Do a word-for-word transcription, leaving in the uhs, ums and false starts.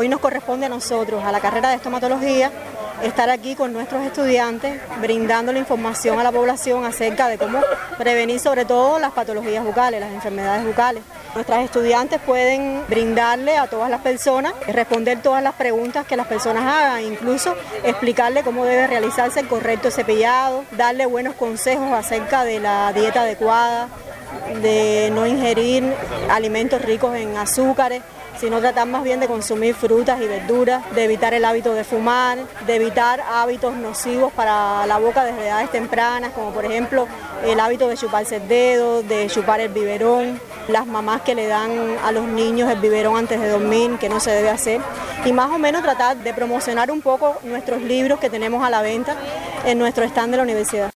hoy nos corresponde a nosotros, a la carrera de estomatología, estar aquí con nuestros estudiantes, brindando la información a la población acerca de cómo prevenir sobre todo las patologías bucales, las enfermedades bucales. Nuestras estudiantes pueden brindarle a todas las personas, responder todas las preguntas que las personas hagan, incluso explicarle cómo debe realizarse el correcto cepillado, darle buenos consejos acerca de la dieta adecuada, de no ingerir alimentos ricos en azúcares, sino tratar más bien de consumir frutas y verduras, de evitar el hábito de fumar, de evitar hábitos nocivos para la boca desde edades tempranas, como por ejemplo el hábito de chuparse el dedo, de chupar el biberón, las mamás que le dan a los niños el biberón antes de dormir, que no se debe hacer, y más o menos tratar de promocionar un poco nuestros libros que tenemos a la venta en nuestro stand de la universidad.